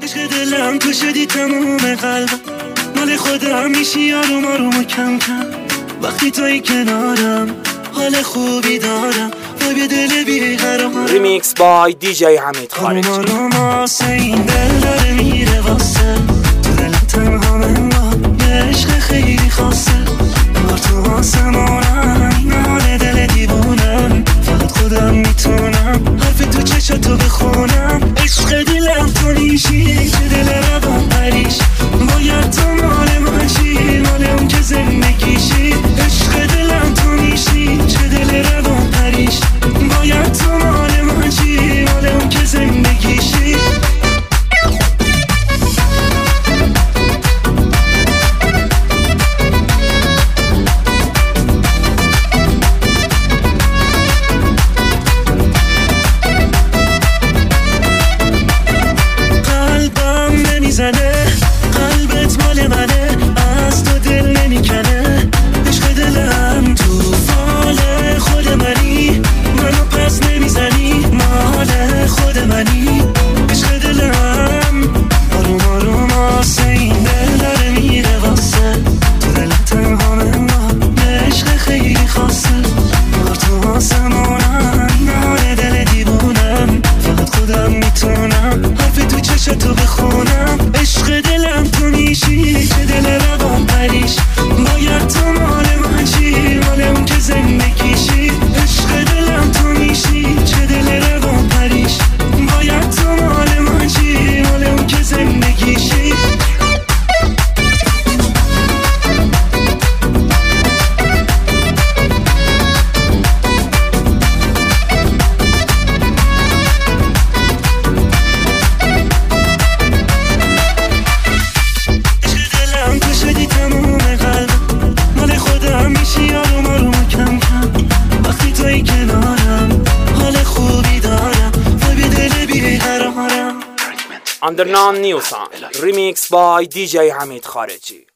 عشق دلم تو شدی تموم قلبم، مال خودم میشی آروم آروم و کم کم. وقتی توی کنارم حال خوبی دارم، وای دل بیقرارم. ریمیکس بای دی جی حمید خارجی. آروم آروم آسه این دل داره میره واسه تو دلم تنها منگاه یه عشق خیلی خاصه. انگار تو آسمونم این حال دل دیوونم، فقط خودم میتونم حرف تو چشاتو بخونم. عشق دلم تو نیشی که دل روان پریش، باید تو مال من شی، مال اون که زندگیشی. عشق دلم تو نیشی که دل روان پریش، باید تو مال من شی، مال اون که زندگیشی. قلبت مال منه، از تو دل نمیکنه. عشق دلم تو فال خود منی، منو پس نمیزنی، مال خود منی. عشق دلم آروم آروم آسه این دل داره میره واسه تو دلم تنها منگاه یه عشق خیلی خاصه. انگار تو آسمونم این حال دل دیوونم، فقط خودم میتونم حرف تو چشاتو بخونم. عشق دلم تو میشی که دل روان پریش، باید تو مال من شی، مال اون که زندگیشی. عشق دلم تو میشی که دل روان پریش، باید تو مال من شی، مال اون که زندگیشی. Under Non New Song Remix by DJ حمید خارجی.